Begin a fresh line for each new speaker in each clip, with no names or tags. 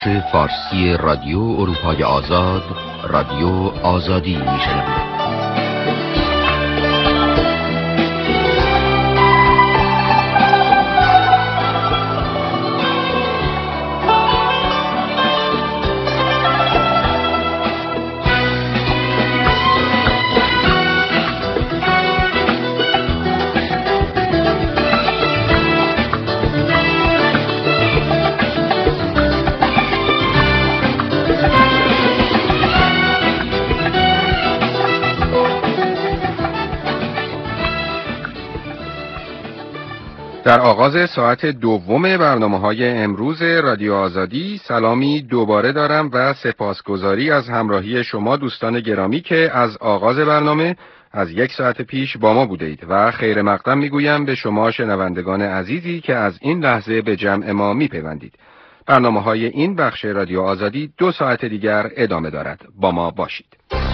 فارسی رادیو اروپای آزاد، رادیو آزادی میشنوید.
در آغاز ساعت دوم برنامه‌های امروز رادیو آزادی سلامی دوباره دارم و سپاسگزاری از همراهی شما دوستان گرامی که از آغاز برنامه از 1 ساعت پیش با ما بوده اید و خیر مقدم میگویم به شما شنوندگان عزیزی که از این لحظه به جمع ما میپیوندید. برنامه‌های این بخش رادیو آزادی 2 ساعت دیگر ادامه دارد. با ما باشید.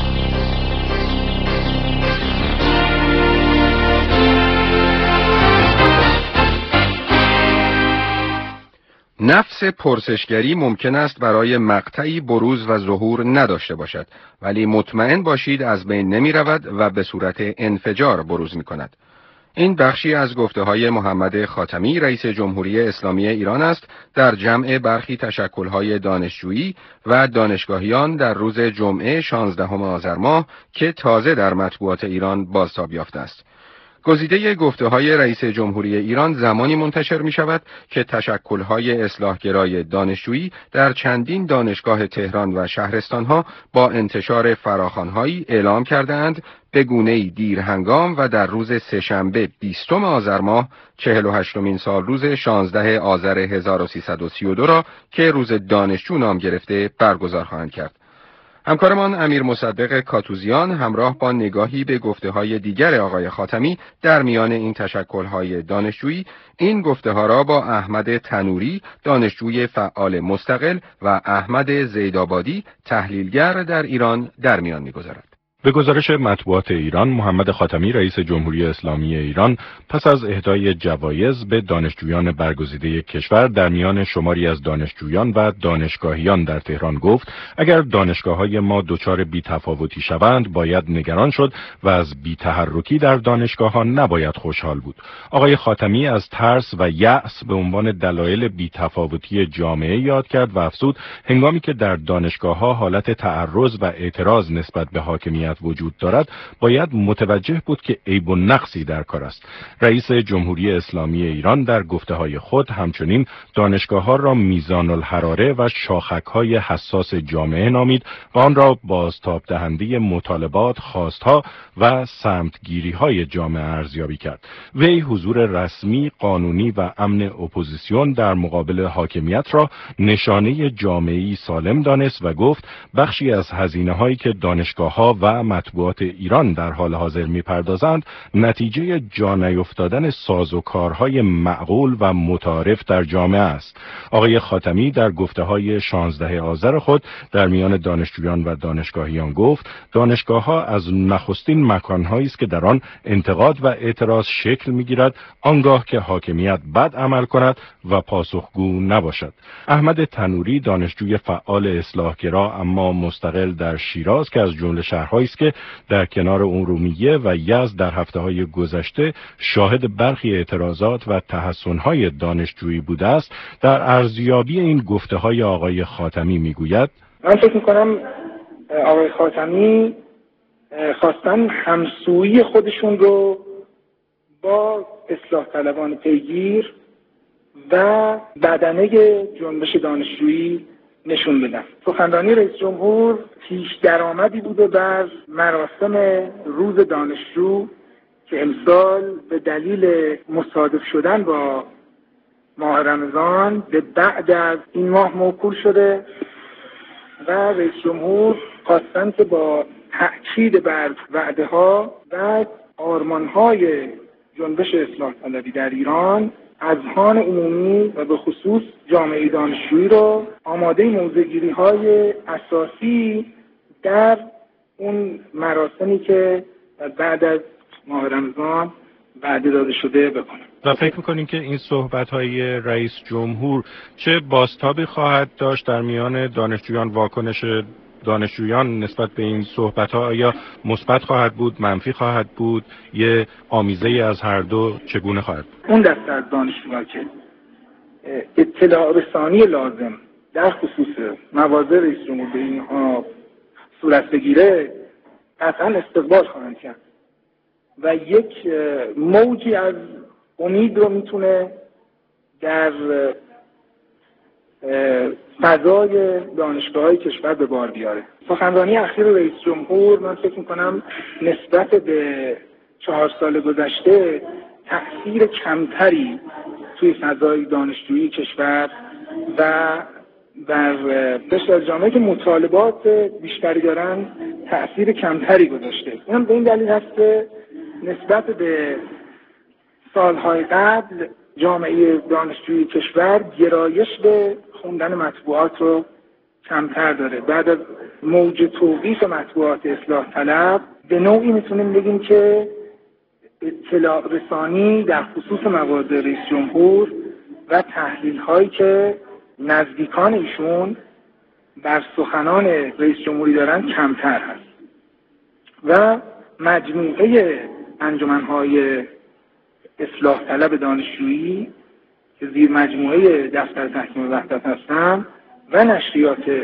نفس پرسشگری ممکن است برای مقطعی بروز و ظهور نداشته باشد، ولی مطمئن باشید از بین نمی رود و به صورت انفجار بروز می کند. این بخشی از گفته‌های محمد خاتمی رئیس جمهوری اسلامی ایران است در جمع برخی تشکل‌های دانشجویی و دانشگاهیان در روز جمعه 16 آذر ماه که تازه در مطبوعات ایران بازتاب یافته است. گزیده گفته‌های رئیس جمهوری ایران زمانی منتشر می شود که تشکل‌های اصلاحگرای دانشجویی در چندین دانشگاه تهران و شهرستانها با انتشار فراخوان‌هایی اعلام کرده‌اند به گونه‌ای دیر هنگام و در روز سه‌شنبه 20 آذر ماه 48مین سالروز 16 آذر 1332 را که روز دانشجو نام گرفته برگزار خواهند کرد. همکارمان امیر مصدق کاتوزیان همراه با نگاهی به گفته‌های دیگر آقای خاتمی در میان این تشکل‌های دانشجویی این گفته‌ها را با احمد تنوری دانشجوی فعال مستقل و احمد زیدآبادی تحلیلگر در ایران در میان می‌گذارد.
به گزارش مطبوعات ایران، محمد خاتمی رئیس جمهوری اسلامی ایران پس از اهدای جوایز به دانشجویان برگزیده کشور در میان شماری از دانشجویان و دانشگاهیان در تهران گفت اگر دانشگاه‌های ما دچار بی‌تفاوتی شوند باید نگران شد و از بی‌تحرکی در دانشگاه‌ها نباید خوشحال بود. آقای خاتمی از ترس و یأس به عنوان دلایل بی‌تفاوتی جامعه یاد کرد و افزود هنگامی که در دانشگاه‌ها حالت تعرض و اعتراض نسبت به حاکمیت وجود دارد باید متوجه بود که عیب و نقصی در کار است. رئیس جمهوری اسلامی ایران در گفته‌های خود همچنین دانشگاه‌ها را میزان الحراره و شاخک‌های حساس جامعه نامید و آن را بازتاب دهنده مطالبات، خواست‌ها و سمتگیری‌های جامعه ارزیابی کرد. وی حضور رسمی، قانونی و امن اپوزیسیون در مقابل حاکمیت را نشانه جامعه‌ای سالم دانست و گفت بخشی از هزینه‌هایی که دانشگاه‌ها و مطبوعات ایران در حال حاضر می‌پردازند نتیجه جا نیفتادن سازوکارهای معقول و متعارف در جامعه است. آقای خاتمی در گفته‌های 16 آذر خود در میان دانشجویان و دانشگاهیان گفت دانشگاه‌ها از نخستین مکان‌هایی است که در آن انتقاد و اعتراض شکل می‌گیرد آنگاه که حاکمیت بد عمل کند و پاسخگو نباشد. احمد تنوری دانشجوی فعال اصلاحگرا اما مستقل در شیراز که از جمله شهرهایی است که در کنار ارومیه و یزد در هفته‌های گذشته شاهد برخی اعتراضات و تحسن‌های دانشجویی بوده است در ارزیابی این گفته‌های آقای خاتمی میگوید
من فکر می‌کنم آقای خاتمی خواستن همسویی خودشون رو با اصلاح طلبان پیگیر و بدنه جنبش دانشجویی نشون بدن. سخنرانی رئیس جمهور پیش درآمدی بوده بر مراسم روز دانشجو که امسال به دلیل مصادف شدن با ماه رمضان به بعد از این ماه موکول شده و رئیس جمهور خواستن که با تأکید بر وعده‌ها و آرمان‌های جنبش اصلاح طلبی در ایران اذهان عمومی و به خصوص جامعه دانشجویی رو آماده موضع‌گیری‌های اساسی در اون مراسمی که بعد از ماه رمضان وعده داده شده بکنه.
و فکر می‌کنین که این صحبت‌های رئیس جمهور چه بازتابی خواهد داشت در میان دانشجویان؟ واکنش دانشجویان نسبت به این صحبت‌ها آیا مثبت خواهد بود، منفی خواهد بود، یه آمیزه‌ای از هر دو چگونه خواهد بود؟
اون دسته از دانشجویان که اطلاع رسانی لازم در خصوص مواضع رئیس جمهور به اینها صورت بگیره قطعا استقبال خواهند کرد و یک موجی از امید رو میتونه در فضای دانشگاه‌های کشور به بار بیاره. سخنرانی اخیر رئیس جمهور من فکر میکنم نسبت به 4 سال گذشته تأثیر کمتری توی فضای دانشجویی کشور و در بخش از جامعه که مطالبات بیشتری دارن تأثیر کمتری گذاشته. این به این دلیل هست که نسبت به سالهای قبل جامعه دانشجویی کشور گرایش به خوندن مطبوعات رو کمتر داره. بعد از موج توقیف مطبوعات اصلاح طلب به نوعی میتونیم بگیم که اطلاع رسانی در خصوص مواضع رئیس جمهور و تحلیل هایی که نزدیکان ایشون بر سخنان رئیس جمهوری دارن کمتر هست و مجموعه انجمنهای اصلاح طلب دانشجویی که زیر مجموعه دفتر تحکیم وحدت هستن و نشریات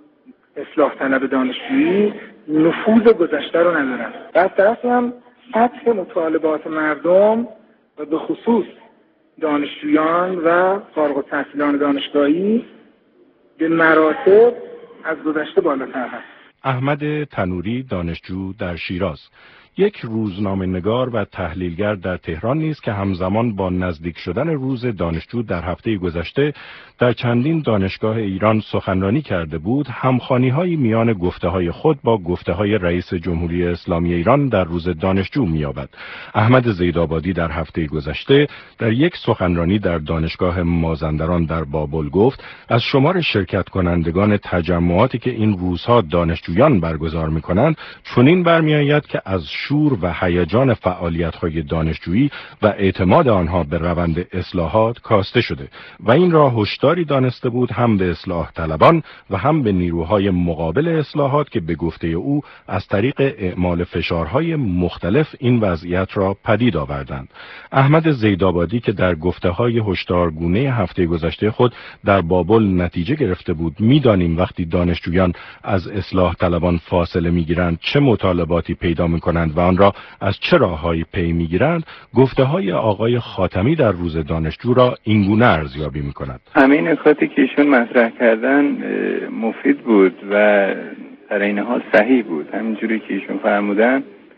اصلاح طلب دانشجویی نفوذ گذشته رو ندارن. در طرف هم سطح مطالبات مردم و به خصوص دانشجویان و فارغ التحصیلان دانشگاهی به مراتب از گذشته بالاتر هست.
احمد تنوری، دانشجو در شیراز، یک روزنامه‌نگار و تحلیلگر در تهران نیز که همزمان با نزدیک شدن روز دانشجو در هفته گذشته در چندین دانشگاه ایران سخنرانی کرده بود، همخوانی‌های میان گفته‌های خود با گفته‌های رئیس جمهوری اسلامی ایران در روز دانشجو می‌یابد. احمد زیدآبادی در هفته گذشته در یک سخنرانی در دانشگاه مازندران در بابل گفت از شمار شرکت کنندگان تجمعاتی که این روزها دانشجویان برگزار می‌کنند چنین برمی‌آید که از شور و هیجان فعالیت‌های دانشجویی و اعتماد آنها به روند اصلاحات کاسته شده و این را هشداری دانسته بود هم به اصلاح طلبان و هم به نیروهای مقابل اصلاحات که به گفته او از طریق اعمال فشارهای مختلف این وضعیت را پدید آوردند. احمد زیدآبادی که در گفته‌های هشدارگونه هفته گذشته خود در بابل نتیجه گرفته بود می‌دانیم وقتی دانشجویان از اصلاح طلبان فاصله می‌گیرند چه مطالباتی پیدا می‌کنند و آن را از چه راه‌هایی پی می‌گیرند، گفته‌های آقای خاتمی در روز دانشجو را اینگونه ارزیابی می‌کند.
همین نکاتی که ایشون مطرح کردن مفید بود و در این حال صحیح بود. همینجوری که ایشون فرمودن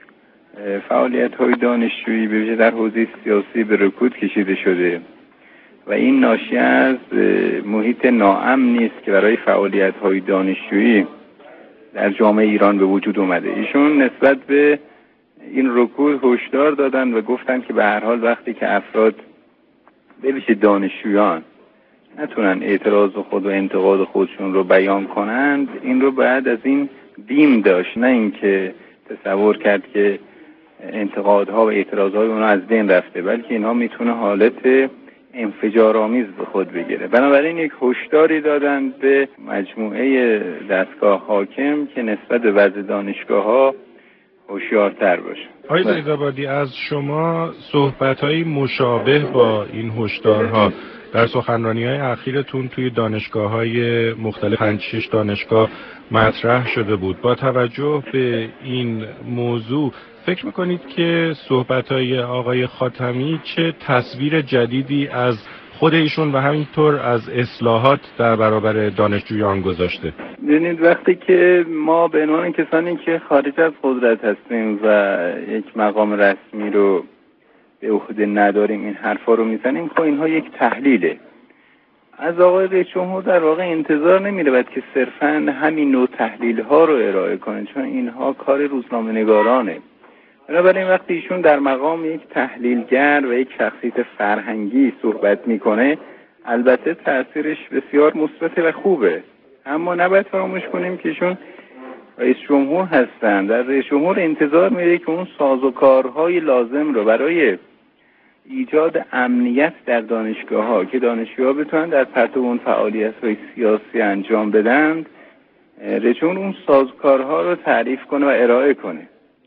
فعالیت‌های دانشجویی به ویژه در حوزه سیاسی به رکود کشیده شده و این ناشی از محیط ناامن نیست که برای فعالیت‌های دانشجویی در جامعه ایران به وجود اومده. ایشون نسبت به این رکود هشدار دادن و گفتن که به هر حال وقتی که افراد به ویژه دانشجویان نتونن اعتراض خود و انتقاد خودشون رو بیان کنند، این رو بعد از این بیم داشت، نه اینکه تصور کرد که انتقادها و اعتراضهای اونا از بین رفته، بلکه اینها میتونه حالت انفجارآمیز به خود بگیره. بنابراین یک هشداری دادن به مجموعه دستگاه حاکم که نسبت به وضع دانشگاه‌ها هوشیارتر باشه.
آقای زیدآبادی، از شما صحبت‌های مشابه با این هشدارها در سخنرانی‌های اخیرتون توی دانشگاه‌های مختلف 5-6 دانشگاه مطرح شده بود. با توجه به این موضوع فکر میکنید که صحبت‌های آقای خاتمی چه تصویر جدیدی از خود ایشون و همینطور از اصلاحات در برابر دانشجویان گذاشته؟
ببینید وقتی که ما به عنوان کسانی که خارج از قدرت هستیم و یک مقام رسمی رو به عهده نداریم این حرفا رو میزنیم، خب اینها یک تحلیله. از آقای رئیس جمهور در واقع انتظار نمی‌رود که صرفاً همین نوع تحلیل‌ها رو ارائه کنه، چون اینها کار روزنامه‌نگارانه. بنابراین وقتی ایشون در مقام یک تحلیلگر و یک شخصیت فرهنگی صحبت میکنه، البته تأثیرش بسیار مثبت و خوبه، اما نباید فراموش کنیم که ایشون رئیس جمهور هستن. در رئیس جمهور انتظار میره که اون سازوکارهای لازم رو برای ایجاد امنیت در دانشگاه‌ها که دانشجوها بتونن در پرتو اون فعالیت‌های سیاسی انجام بدن، رئیس‌جمهور اون سازوکارها رو تعریف کنه و ارائه کنه.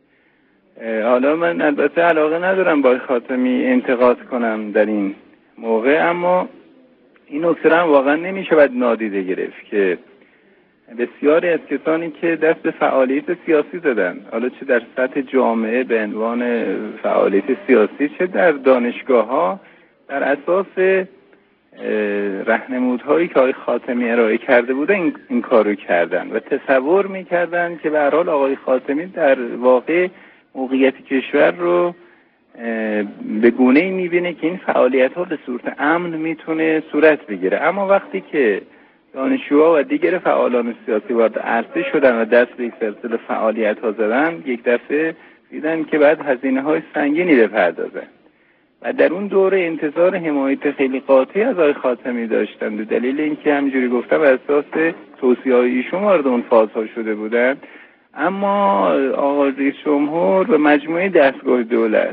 حالا من البته علاقه ندارم با خاتمی انتقاد کنم در این موقع، اما این نکته هم واقعا نمیشه باید نادیده گرفت که بسیاری از کسانی که دست به فعالیت سیاسی زدن، حالا چه در سطح جامعه به عنوان فعالیت سیاسی، چه در دانشگاه‌ها، در اساس راهنمودهایی که آقای خاتمی ارائه کرده بودن این کارو کردن و تصور می‌کردن که به هر حال آقای خاتمی در واقع موقعیت کشور رو به گونه‌ای می‌بینه که این فعالیت‌ها به صورت امن میتونه صورت بگیره. اما وقتی که دانشجوها و دیگر فعالان سیاسی وارد عرصه شدن و دست به یک سلسله فعالیت‌ها زدن، یک دفعه دیدن که بعد هزینه‌های سنگینی بپردازن و در اون دوره انتظار حمایت خیلی قاطعی از آقای خاتمی داشتن به دلیل اینکه همینجوری گفتم اساس توصیه‌های ایشون وارد اون فازها شده بودن. اما آقای رئیس جمهور و مجموعه دستگاه دولت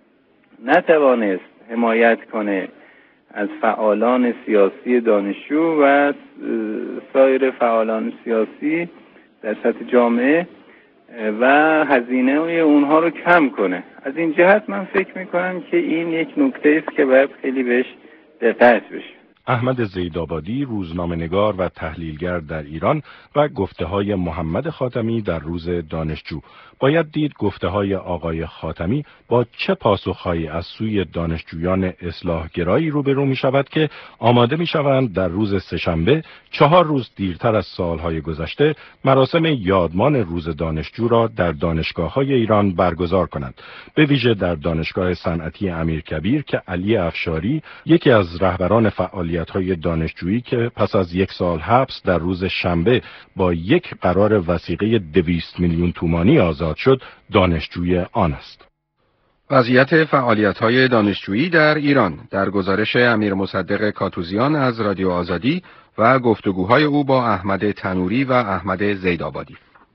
نتوانست حمایت کنه از فعالان سیاسی دانشجو و سایر فعالان سیاسی در سطح جامعه و هزینه اونها رو کم کنه. از این جهت من فکر میکنم که این یک نکته است که باید خیلی بهش دقت بشه.
احمد زیدآبادی، روزنامه‌نگار و تحلیلگر در ایران و گفته‌های محمد خاتمی در روز دانشجو. باید دید گفته‌های آقای خاتمی با چه پاسخهایی از سوی دانشجویان اصلاحگرایی روبرو می‌شود که آماده می‌شوند در روز سه‌شنبه 4 روز دیرتر از سالهای گذشته مراسم یادمان روز دانشجو را در دانشگاه‌های ایران برگزار کنند، به ویژه در دانشگاه صنعتی امیرکبیر که علی افشاری، یکی از رهبران فعالیت‌های دانشجویی که پس از 1 سال حبس در روز شنبه با یک قرار وثیقه 200 میلیون تومانی آزاد شد، دانشجوی آن است.
وضعیت فعالیت‌های دانشجویی در ایران در گزارش امیر مصدق کاتوزیان از رادیو آزادی و گفتگوهای او با احمد تنوری و احمد زیدآبادی.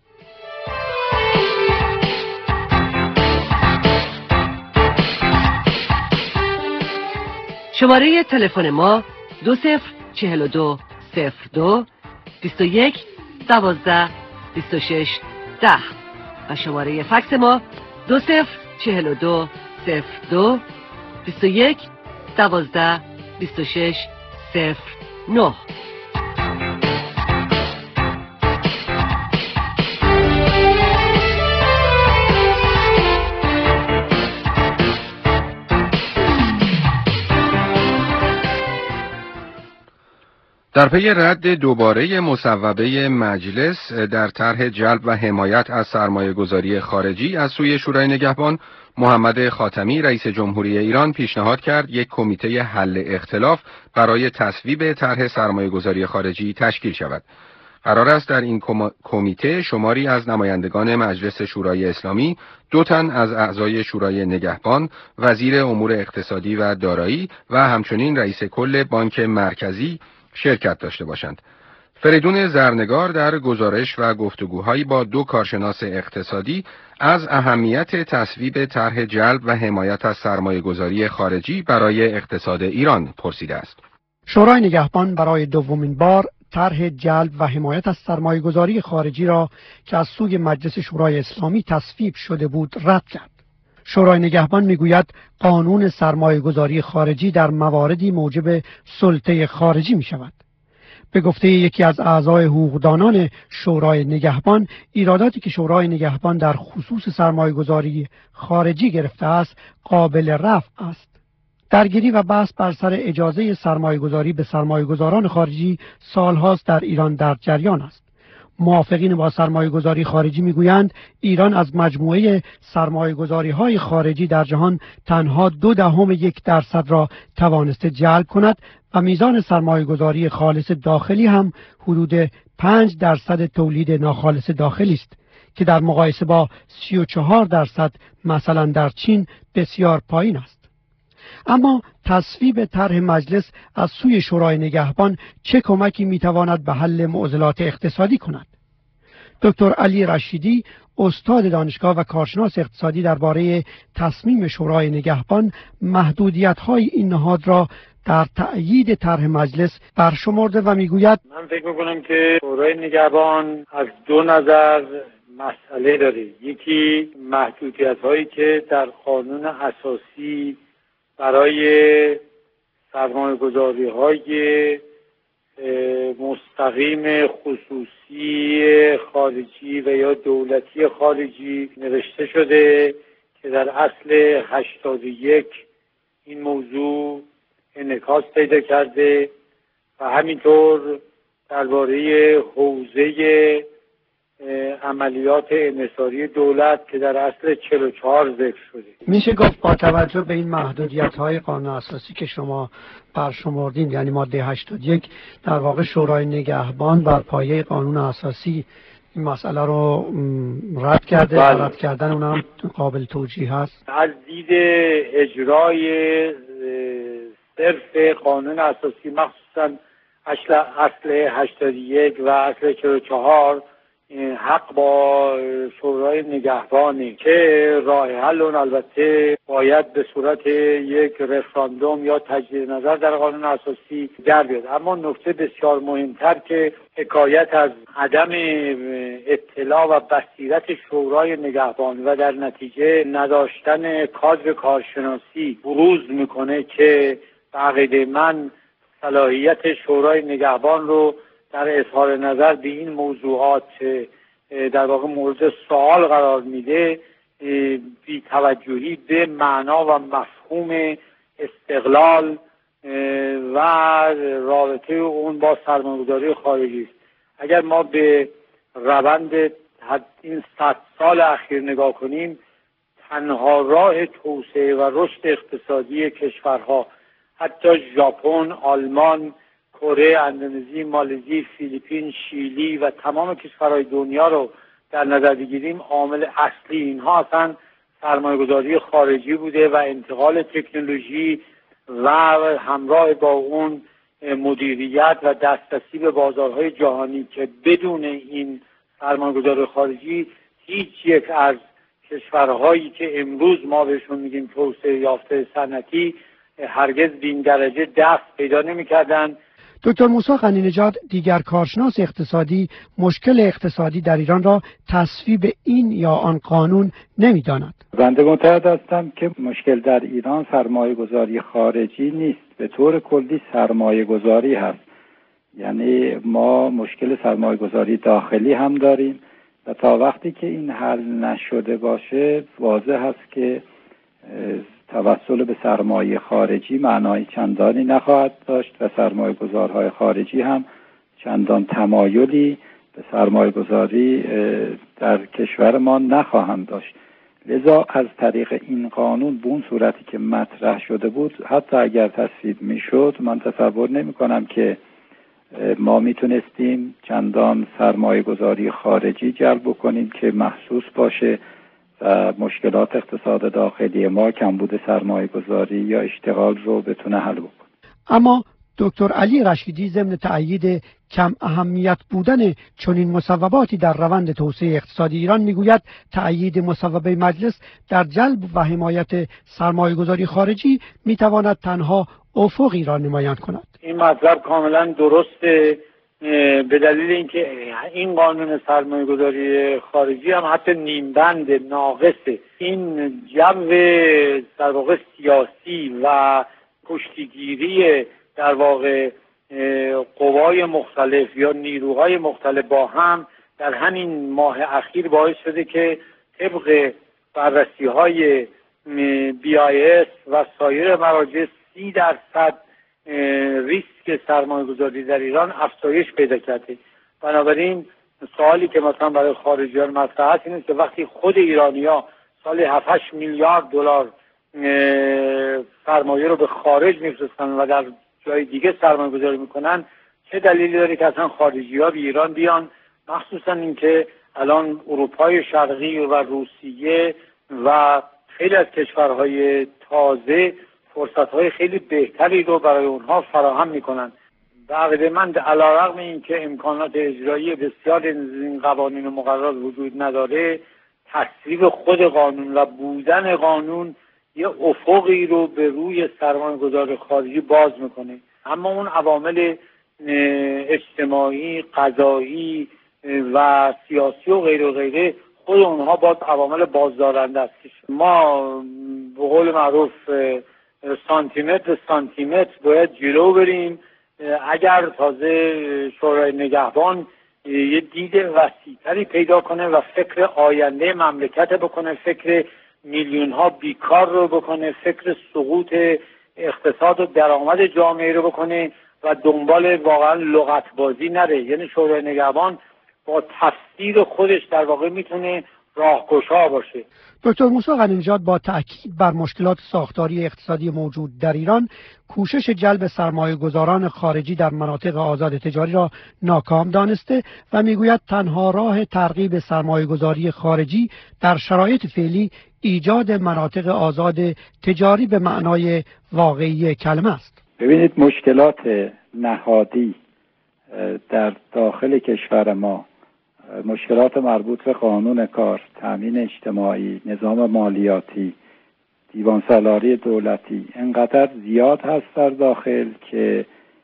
شماره تلفن ما 2042 02 21 12 26 10 و شماره فکس ما 2042 02 21 12 26 09.
در پی رد دوباره مصوبه مجلس در طرح جلب و حمایت از سرمایه‌گذاری خارجی از سوی شورای نگهبان، محمد خاتمی رئیس جمهوری ایران پیشنهاد کرد یک کمیته حل اختلاف برای تصویب طرح سرمایه‌گذاری خارجی تشکیل شود. قرار است در این کمیته شماری از نمایندگان مجلس شورای اسلامی، 2 تن از اعضای شورای نگهبان، وزیر امور اقتصادی و دارایی و همچنین رئیس کل بانک مرکزی شرکت داشته باشند. فریدون زرنگار در گزارش و گفتگوهایی با 2 کارشناس اقتصادی از اهمیت تصویب طرح جلب و حمایت از سرمایه‌گذاری خارجی برای اقتصاد ایران پرسیده است.
شورای نگهبان برای دومین بار طرح جلب و حمایت از سرمایه‌گذاری خارجی را که از سوی مجلس شورای اسلامی تصویب شده بود رد کرد. شورای نگهبان میگوید قانون سرمایه‌گذاری خارجی در مواردی موجب سلطه خارجی می شود. به گفته یکی از اعضای حقوقدانان شورای نگهبان، ایراداتی که شورای نگهبان در خصوص سرمایه‌گذاری خارجی گرفته است قابل رفع است. درگیری و بحث بر سر اجازه سرمایه‌گذاری به سرمایه‌گذاران خارجی سالهاست در ایران در جریان است. موافقین با سرمایه‌گذاری خارجی میگویند ایران از مجموعه سرمایه‌گذاری‌های خارجی در جهان تنها 0.2% را توانسته جلب کند و میزان سرمایه‌گذاری خالص داخلی هم حدود 5% تولید ناخالص داخلی است که در مقایسه با 34% مثلا در چین بسیار پایین است. اما تصویب طرح مجلس از سوی شورای نگهبان چه کمکی میتواند به حل معضلات اقتصادی کند؟ دکتر علی رشیدی استاد دانشگاه و کارشناس اقتصادی درباره تصمیم شورای نگهبان محدودیت‌های این نهاد را در تأیید طرح مجلس برشمرده و میگوید
من فکر میکنم که شورای نگهبان از دو نظر مسئله داره. یکی محدودیت‌هایی که در قانون اساسی برای سرمایه‌گذاری‌های مستقیم خصوصی خارجی و یا دولتی خارجی نوشته شده که در اصل 81 این موضوع انعکاس پیدا کرده و همینطور درباره حوزه عملیات انحصاری دولت که در اصل 44 ذکر شده.
میشه گفت با توجه به این محدودیت‌های قانون اساسی که شما برشمردین، یعنی ماده 81، در واقع شورای نگهبان بر پایه قانون اساسی این مسئله رو رد کرده و رد کردن اون هم قابل توجیه هست.
از دید اجرای صرف قانون اساسی مخصوصا اصل 81 و اصل 44 حق با شورای نگهبانی که راه حل اون البته باید به صورت یک رفراندوم یا تجدید نظر در قانون اساسی در بیاد. اما نکته بسیار مهمتر که حکایت از عدم اطلاع و بصیرت شورای نگهبان و در نتیجه نداشتن کادر کارشناسی بروز میکنه که به عقیده من صلاحیت شورای نگهبان رو در اظهار نظر به این موضوعات در واقع مورد سوال قرار میده، بی توجهی به معنا و مفهوم استقلال و رابطه اون با سرمایه‌گذاری خارجی است. اگر ما به روند این 100 سال اخیر نگاه کنیم، تنها راه توسعه و رشد اقتصادی کشورها، حتی ژاپن، آلمان، کره، اندونزی، مالزی، فیلیپین، شیلی و تمام کشورهای دنیا رو در نظر بگیریم، عامل اصلی اینها اصلا سرمایه‌گذاری خارجی بوده و انتقال تکنولوژی و همراه با اون مدیریت و دسترسی به بازارهای جهانی که بدون این سرمایه‌گذاری خارجی هیچ یک از کشورهایی که امروز ما بهشون میگیم توسعه یافته صنعتی هرگز به این درجه دست پیدا نمی‌کردند.
دکتر موسی غنی‌نژاد، دیگر کارشناس اقتصادی، مشکل اقتصادی در ایران را تصویب این یا آن قانون نمی‌داند.
بنده معتقد هستم که مشکل در ایران سرمایه‌گذاری خارجی نیست، به طور کلی سرمایه‌گذاری هست. یعنی ما مشکل سرمایه‌گذاری داخلی هم داریم و تا وقتی که این حل نشده باشه واضح هست که توسل به سرمایه خارجی معنای چندانی نخواهد داشت و سرمایه‌گذارهای خارجی هم چندان تمایلی به سرمایه‌گذاری در کشور ما نخواهند داشت. لذا از طریق این قانون به اون صورتی که مطرح شده بود، حتی اگر تصویب میشد، من تصور نمی کنم که ما میتونستیم چندان سرمایه‌گذاری خارجی جلب کنیم که محسوس باشه و مشکلات اقتصاد داخلی ما، کمبود سرمایه‌گذاری یا اشتغال رو بتونه حل بکنه.
اما دکتر علی رشیدی ضمن تأیید کم اهمیت بودن چنین مصوباتی در روند توسعه اقتصادی ایران میگوید تأیید مصوبه مجلس در جلب و حمایت سرمایه‌گذاری خارجی میتواند تنها افقی را نمایان کند.
این مطلب کاملا درسته، به دلیل اینکه این قانون سرمایه‌گذاری خارجی هم حتی نیمبند ناقصه. این جو در واقع سیاسی و کشتیگیری در واقع قوای مختلف یا نیروهای مختلف با هم در همین ماه اخیر باعث شده که طبق بررسی‌های BIS و سایر مراجع 30% ریسک سرمایه‌گذاری در ایران افزایش پیدا کرده. بنابراین سوالی که مثلا برای خارجیان مطرح است این است که وقتی خود ایرانی‌ها سالی 7-8 میلیارد دلار سرمایه رو به خارج می‌فرستن و در جای دیگه سرمایه‌گذاری میکنن، چه دلیلی داره که اصلا خارجی‌ها به ایران بیان؟ مخصوصا اینکه الان اروپای شرقی و روسیه و خیلی از کشورهای تازه فرصت‌های خیلی بهتری رو برای اونها فراهم میکنن. به عقیده من علیرغم اینکه امکانات اجرایی بسیار از این قوانین و مقررات وجود نداره، تصویب خود قانون و بودن قانون یه افقی رو به روی سرمایه‌گذار خارجی باز میکنه. اما اون عوامل اجتماعی، قضایی و سیاسی و غیره و غیره خود اونها باز عوامل بازدارنده است. ما به قول معروف سانتیمتر به سانتیمتر باید جلو بریم. اگر تازه شورای نگهبان یه دید وسیع‌تری پیدا کنه و فکر آینده مملکت بکنه، فکر میلیون ها بیکار رو بکنه، فکر سقوط اقتصاد و درآمد جامعه رو بکنه و دنبال واقعا لغتبازی نره، یعنی شورای نگهبان با تفسیر خودش در واقع میتونه راهگشا باشه.
دکتر موسی غنی‌نژاد با تأکید بر مشکلات ساختاری اقتصادی موجود در ایران، کوشش جلب سرمایه‌گذاران خارجی در مناطق آزاد تجاری را ناکام دانسته و میگوید تنها راه ترغیب سرمایه‌گذاری خارجی در شرایط فعلی ایجاد مناطق آزاد تجاری به معنای واقعی کلمه است.
ببینید، مشکلات نهادی در داخل کشور ما، مشکلات مربوط به قانون کار، تامین اجتماعی، نظام مالیاتی، دیوان سالاری دولتی انقدر زیاد هست در داخل که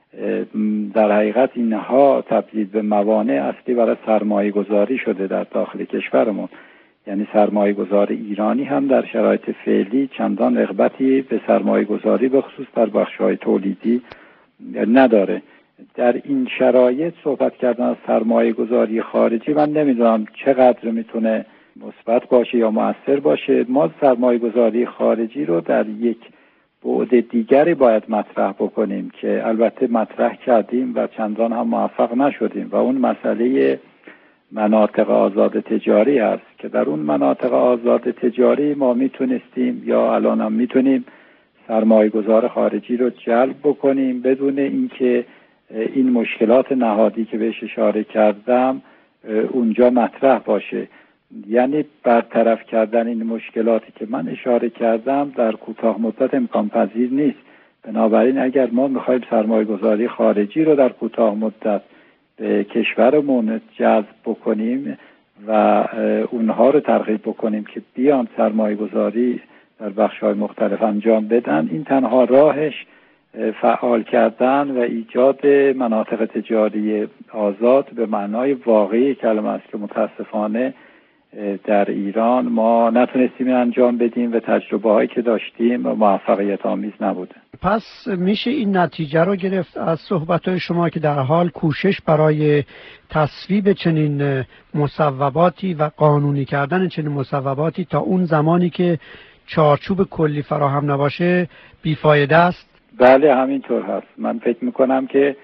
در حقیقت اینها تبدیل به موانع اصلی برای سرمایه گذاری شده در داخل کشورمون. یعنی سرمایه گذار ایرانی هم در شرایط فعلی چندان رغبتی به سرمایه گذاری به خصوص در بخش‌های تولیدی نداره. در این شرایط صحبت کردن از سرمایه گذاری خارجی من نمیدونم چقدر میتونه مثبت باشه یا مؤثر باشه. ما سرمایه گذاری خارجی رو در یک بعد دیگری باید مطرح بکنیم که البته مطرح کردیم و چندان هم موفق نشدیم و اون مسئله مناطق آزاد تجاری هست که در اون مناطق آزاد تجاری ما میتونستیم یا الان هم میتونیم سرمایه گذار خارجی رو جلب بکنیم بدون اینکه این مشکلات نهادی که بهش اشاره کردم اونجا مطرح باشه. یعنی برطرف کردن این مشکلاتی که من اشاره کردم در کوتاه مدت امکان پذیر نیست. بنابراین اگر ما میخوایم سرمایه گذاری خارجی رو در کوتاه مدت به کشورمون جذب بکنیم و اونها رو ترغیب بکنیم که بیان سرمایه گذاری در بخش‌های مختلف انجام بدن، این تنها راهش فعال کردن و ایجاد مناطق تجاری آزاد به معنای واقعی کلمه است که متاسفانه در ایران ما نتونستیم انجام بدیم و تجربه هایی که داشتیم موفقیت آمیز نبوده.
پس میشه این نتیجه رو گرفت از صحبت‌های شما که در حال کوشش برای تصویب چنین مصوباتی و قانونی کردن چنین مصوباتی تا اون زمانی که چارچوب کلی فراهم نباشه بیفایده است؟
بله، همینطور هست. من فکر میکنم که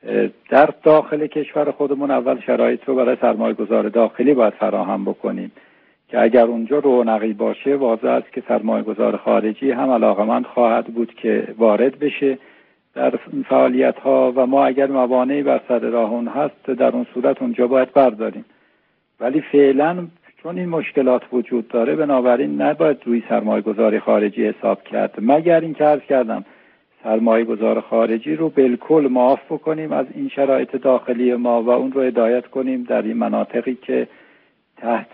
در داخل کشور خودمون اول شرایط رو برای سرمایه گذار داخلی باید فراهم بکنیم که اگر اونجا رونقی باشه واضح است که سرمایه گذار خارجی هم علاقمند خواهد بود که وارد بشه در فعالیت ها و ما اگر موانعی بر سر راه اون هست در اون صورت اونجا باید برداریم. ولی فعلا چون این مشکلات وجود داره بنابراین نباید روی سرمایه گذاری خارجی حساب کرد، مگر این که عرض کردم سرمایه گذار خارجی رو بالکل معاف بکنیم از این شرایط داخلی ما و اون رو هدایت کنیم در این مناطقی که تحت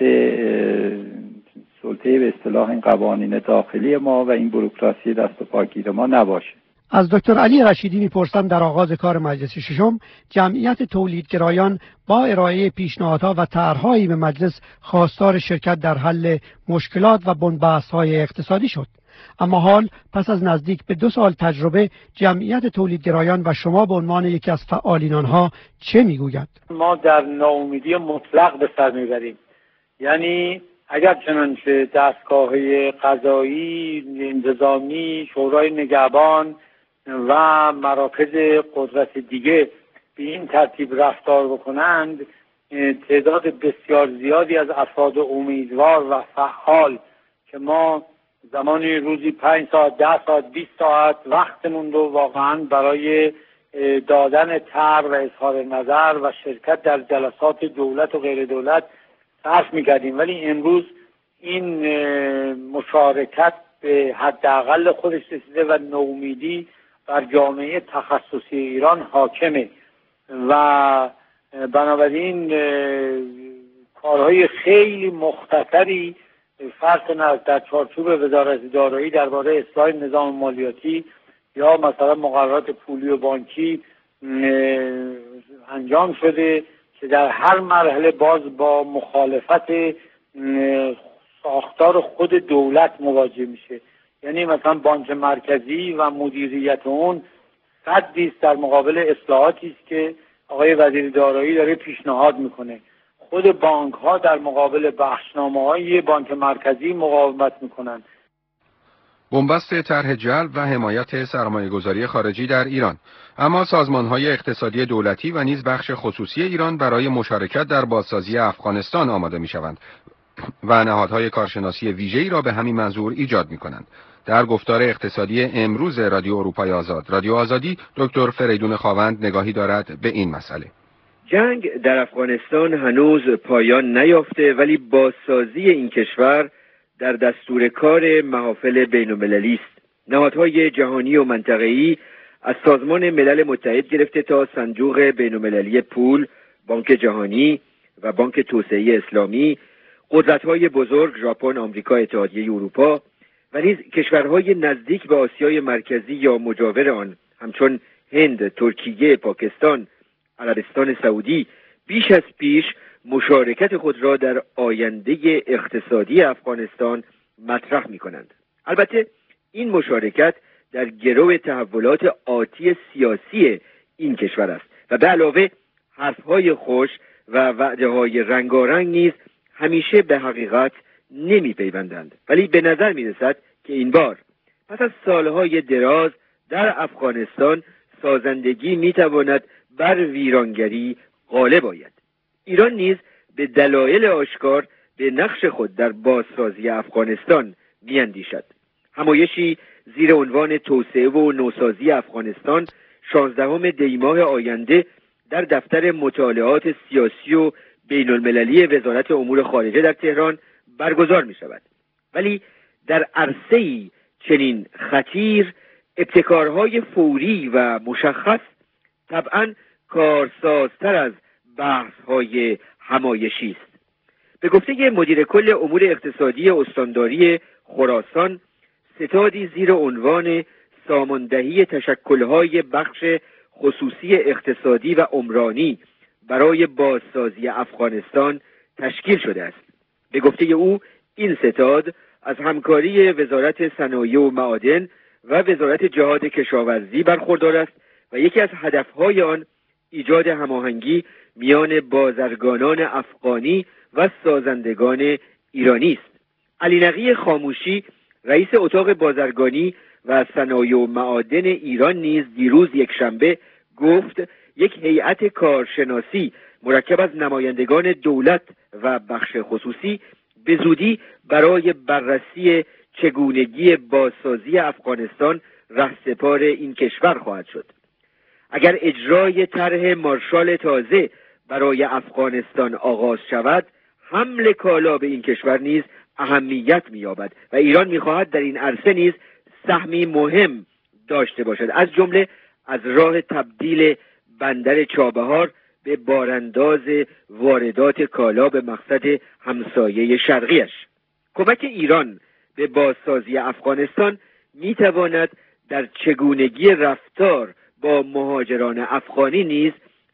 سلطه به اصطلاح این قوانین داخلی ما و این بوروکراسی دست و پاگیر ما نباشه.
از دکتر علی رشیدی میپرسم در آغاز کار مجلس ششم جمعیت تولیدگرایان با ارائه پیشنهادها و طرحهایی به مجلس خواستار شرکت در حل مشکلات و بنبست‌های اقتصادی شد. اما حال پس از نزدیک به 2 سال تجربه جمعیت تولیدگرایان و شما به عنوان یکی از فعالین آنها چه میگوید؟
ما در ناامیدی مطلق به سر میبریم. یعنی اگر چنانچه دستگاه قضایی، انتظامی، شورای نگهبان و مراکز قدرت دیگه به این ترتیب رفتار بکنند، تعداد بسیار زیادی از افراد امیدوار و فعال که ما زمانی روزی 5 ساعت، 10 ساعت، 20 ساعت وقتمون رو واقعا برای دادن طرح و اظهار نظر و شرکت در جلسات دولت و غیر دولت صرف می‌کردیم، ولی امروز این مشارکت به حداقل خودش رسیده و نومیدی بر جامعه تخصصی ایران حاکمه و بنابراین کارهای خیلی مختصری فرض در چارچوب وزارت دارایی درباره اصلاح نظام مالیاتی یا مثلا مقررات پولی و بانکی انجام شده که در هر مرحله باز با مخالفت ساختار خود دولت مواجه میشه. یعنی مثلا بانک مرکزی و مدیریت اون صدی است در مقابل اصلاحاتی است که آقای وزیر دارایی داره پیشنهاد میکنه. خود بانک ها در مقابل بخشنامه‌های بانک مرکزی مقاومت میکنن.
بنبست طرح جلب و حمایت سرمایه‌گذاری خارجی در ایران، اما سازمان‌های اقتصادی دولتی و نیز بخش خصوصی ایران برای مشارکت در بازسازی افغانستان آماده می‌شوند و نهادهای کارشناسی ویژه‌ای را به همین منظور ایجاد می‌کنند. در گفتار اقتصادی امروز رادیو اروپای آزاد، رادیو آزادی، دکتر فریدون خاوند نگاهی دارد به این مسئله.
جنگ در افغانستان هنوز پایان نیافته، ولی بازسازی این کشور در دستور کار محافل بین‌المللی است. نهادهای جهانی و منطقه‌ای از سازمان ملل متحد گرفته تا صندوق بین‌المللی پول، بانک جهانی و بانک توسعه اسلامی، قدرت‌های بزرگ ژاپن، آمریکا، اتحادیه اروپا و نیز کشورهای نزدیک به آسیای مرکزی یا مجاور آن همچون هند، ترکیه، پاکستان، عربستان سعودی بیش از پیش مشارکت خود را در آینده اقتصادی افغانستان مطرح می‌کنند. البته این مشارکت در گرو تحولات آتی سیاسی این کشور است و به علاوه حرف‌های خوش و وعده‌های رنگارنگ نیز همیشه به حقیقت نمی‌پیوندند. ولی به نظر می‌رسد که این بار پس از سالهای دراز در افغانستان سازندگی می‌تواند بر ویرانگری غالب آید. ایران نیز به دلایل آشکار به نقش خود در بازسازی افغانستان می‌اندیشد. همایشی زیر عنوان توسعه و نوسازی افغانستان 16 دی ماه آینده در دفتر مطالعات سیاسی و بین‌المللی وزارت امور خارجه در تهران برگزار می‌شود. ولی در عرصه‌ای چنین خطیر ابتکارهای فوری و مشخص طبعاً کارسازتر از بحث‌های همایشی است. به گفته مدیر کل امور اقتصادی استانداری خراسان، ستادی زیر عنوان ساماندهی تشکل‌های بخش خصوصی اقتصادی و عمرانی برای بازسازی افغانستان تشکیل شده است. به گفته او این ستاد از همکاری وزارت صنایع و معادن و وزارت جهاد کشاورزی برخوردار است و یکی از هدف‌های آن ایجاد هماهنگی میان بازرگانان افغانی و سازندگان ایرانی است. علی نقی خاموشی، رئیس اتاق بازرگانی و صنایع و معادن ایران نیز دیروز یکشنبه گفت یک هیئت کارشناسی مرکب از نمایندگان دولت و بخش خصوصی به زودی برای بررسی چگونگی بازسازی افغانستان رهسپار این کشور خواهد شد. اگر اجرای طرح مارشال تازه برای افغانستان آغاز شود، حمل کالا به این کشور نیز اهمیت می‌یابد و ایران می‌خواهد در این عرصه نیز سهمی مهم داشته باشد، از جمله از راه تبدیل بندر چابهار به بارانداز واردات کالا به مقصد همسایه شرقیش. کمک ایران به بازسازی افغانستان می‌تواند در چگونگی رفتار با مهاجران افغانی نیز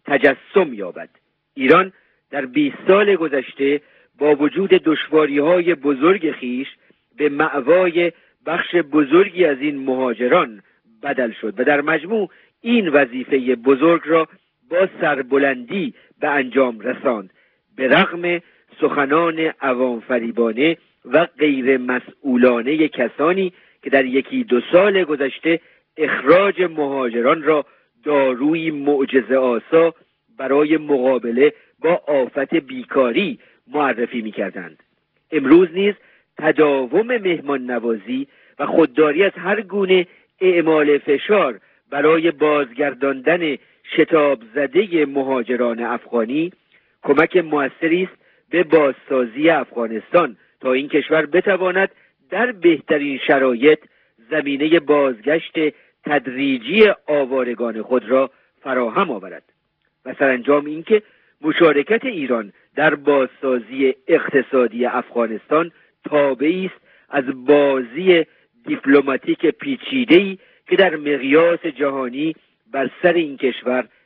تجسم یابد. ایران در 20 سال گذشته با وجود دشواری‌های بزرگ خیش به مأوای بخش بزرگی از این مهاجران بدل شد و در مجموع این وظیفه بزرگ را با سربلندی به انجام رساند، به رغم سخنان عوام‌فریبانه و غیر مسئولانه کسانی که در 1-2 سال گذشته اخراج مهاجران را داروی معجزه‌آسا برای مقابله با آفت بیکاری معرفی می‌کردند. امروز نیز تداوم مهمان نوازی و خودداری از هر گونه اعمال فشار برای بازگرداندن شتاب زده مهاجران افغانی کمک موثری است به بازسازی افغانستان تا این کشور بتواند در بهترین شرایط زمینه بازگشت تدریجی آوارگان خود را فراهم آورد و سرانجام اینکه مشارکت ایران در بازسازی اقتصادی افغانستان تابعی است از بازی دیپلماتیک پیچیده‌ای که در مقیاس جهانی بر سر این کشور